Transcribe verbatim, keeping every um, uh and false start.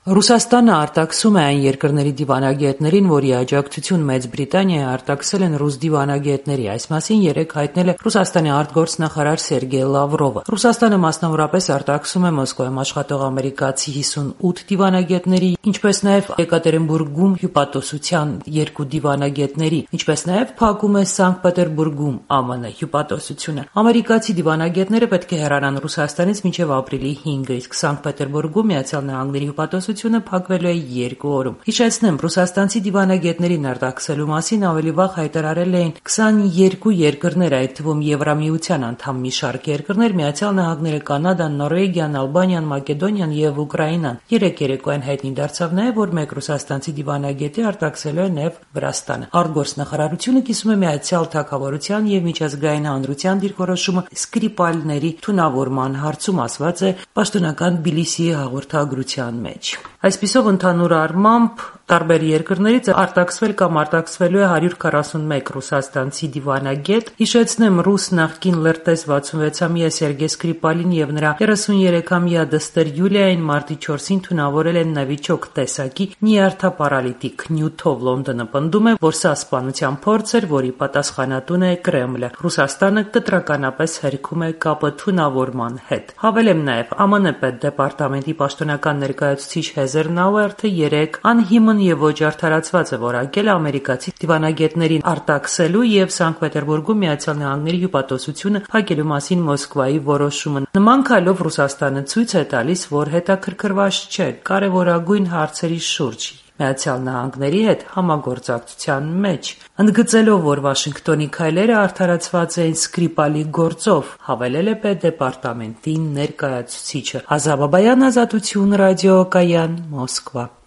Ռուսաստանը արտաքսում է այն երկրների դիվանագետներին, որի աջակցություն Մեծ Բրիտանիայի արտաքսել են ռուս դիվանագետների։ Այս մասին երեկ հայտնել է Ռուսաստանի արտգործնախարար Սերգեյ Լավրովը։ Ռուսաստանը մասնավորապես արտաքսում է Մոսկվայում աշխատող ամերիկացի հիսունութ դիվանագետների, ինչպես նաև Եկատերինբուրգում հյուպատոսության երկու դիվանագետների, ինչպես նաև փակում է Սանկտ Պետերբուրգում Ամն հյուպատոսությունը։ Ամերիկացի դիվանագետները պետք է հեռանան Ռուսաստանից մինչև ապրիլի հինգը, իսկ Սանկտ Պետերբուրգում Միացյալ Նահանգների հյուպատոսությունը փակվելու է երկու օրում։ Հիշեցնեմ, ռուսաստանցի դիվանագետներին արտաքսելու մասին ավելի վաղ հայտարարել էին քսաներկու երկրներ, այդ թվում Եվրամիության անդամ մի շարք երկրներ՝ Միացյալ Նահանգները, Կանադան, Նորվեգիան, Ալբանիան, Մակեդոնիան եւ Ուկրաինան։ Երեք երեկոյան հայտնի դարձավ նաեւ, որ մեկ ռուսաստանցի դիվանագետի արտաքսելու է նաեւ Վրաստանը։ Արտգործնախարարությունը կիսում է Միացյալ Թագավորության եւ միջազգային հանրության դիրքորոշումը Սկրիպալների թունավորման հարցում, ասված է պաշտոնական Թբիլիսիի հաղորդագրության մեջ։ Այսպիսով, ընդհանուր առմամբ տարբեր երկրներից արտաքսվել կամ արտաքսվելու է հարյուր քառասունմեկ ռուսաստանցի դիվանագետ։ Հիշեցնեմ, ռուս նախկին լրտես վաթսունվեցամյա Սերգեյ Սկրիպալին եւ նրա երեսուներեքամյա դստեր Յուլիային մարտի չորսին թունավորել են նավիճոկ տեսակի նյարդապարալիտիկ նյութով։ Լոնդոնը պնդում է, որ սա սպանության փորձ էր, որի պատասխանատուն է Կրեմլը։ Ռուսաստանը կտրականապես հերքում է կապը թունավորման հետ։ Հավելեմ նաեւ, ԱՄՆ պետդեպարտամենտի պաշտոնական ներկայացուցիչ Հեզեր Նաուերթը երեկ անհիմն եւ ոչ արդարացված է որակել ամերիկացի դիվանագետներին արտաքսելու եւ Սանկտ Պետերբուրգում Միացյալ Նահանգների հյուպատոսությունը փակելու մասին Մոսկվայի որոշումը։ Նման քայլով Ռուսաստանը ցույց է տալիս, որ հետաքրքրված չէ կարևորագույն հարցերի շուրջ Միացյալ Նահանգների հետ համագործակցության մեջ, ընդգծելով, որ Վաշինգտոնի քայլերը արդարացված էին Սկրիպալի գործով, հավելել է պետդեպարտամենտի ներկայացուցիչը։ Ազա Բաբայան, Ազատություն ռադիոկայան, Մոսկվա։